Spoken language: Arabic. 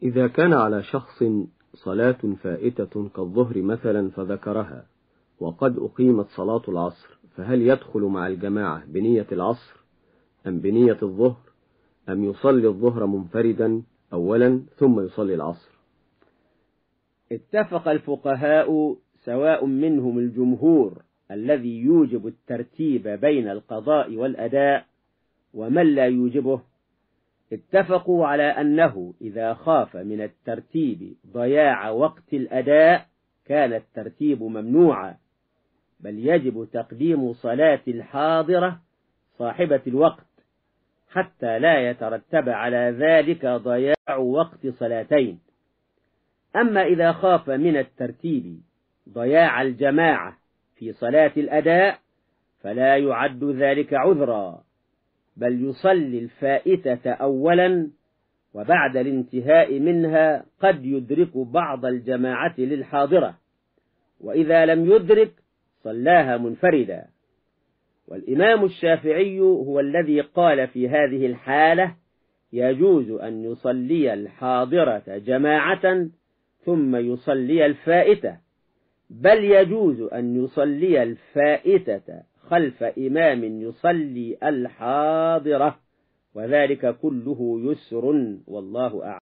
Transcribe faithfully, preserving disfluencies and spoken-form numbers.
إذا كان على شخص صلاة فائتة كالظهر مثلا فذكرها وقد أقيمت صلاة العصر، فهل يدخل مع الجماعة بنية العصر أم بنية الظهر، أم يصلي الظهر منفردا أولا ثم يصلي العصر؟ اتفق الفقهاء سواء منهم الجمهور الذي يوجب الترتيب بين القضاء والأداء ومن لا يوجبه، اتفقوا على أنه إذا خاف من الترتيب ضياع وقت الأداء كان الترتيب ممنوعا، بل يجب تقديم صلاة الحاضرة صاحبة الوقت حتى لا يترتب على ذلك ضياع وقت صلاتين. أما إذا خاف من الترتيب ضياع الجماعة في صلاة الأداء فلا يعد ذلك عذرا، بل يصلي الفائتة أولا، وبعد الانتهاء منها قد يدرك بعض الجماعة للحاضرة، وإذا لم يدرك صلاها منفردا. والإمام الشافعي هو الذي قال في هذه الحالة يجوز أن يصلي الحاضرة جماعة ثم يصلي الفائتة، بل يجوز أن يصلي الفائتة خلف إمام يصلي الحاضرة، وذلك كله يسر والله أعلم.